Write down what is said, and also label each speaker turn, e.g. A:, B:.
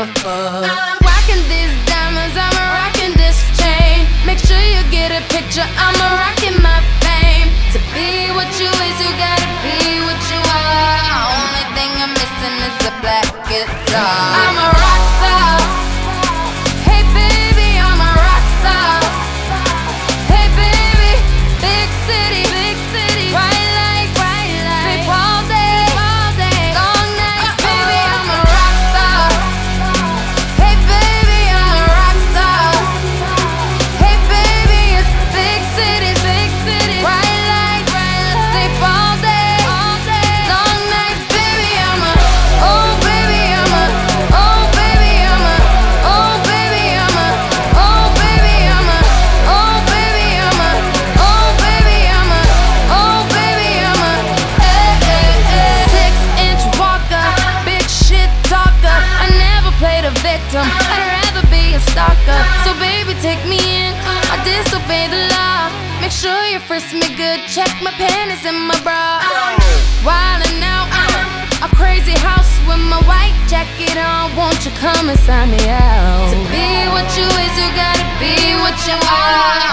A: fuck.
B: I'm rocking these diamonds, I'm rocking this chain. Make sure you get a picture, I'm rocking my fame. To be what you is, you gotta be what you are. Only thing I'm missing is a black guitar. I'm a rock star. Hey baby, I'm a rock star. Hey baby, big city, bright lights, sleep all day, long nights. Baby, I'm a rock star. Hey baby, I'm a rock star. Hey baby, it's big city, bright lights, sleep all day, long nights. Baby, I'm a, oh baby, I'm a, oh baby, I'm a, oh baby, I'm a, oh baby, I'm a, oh baby, I'm a, oh baby, I'm a, oh baby, I'm a, 6-inch walker, big shit talker. I never played a victim, I'd rather be a stalker. So baby, take me in, I disobey the law. Make sure you frisk me good, check my panties and my bra. Wildin' out, a crazy house with my white jacket on. Won't you come and sign me out? To be what you is, you gotta be what you are.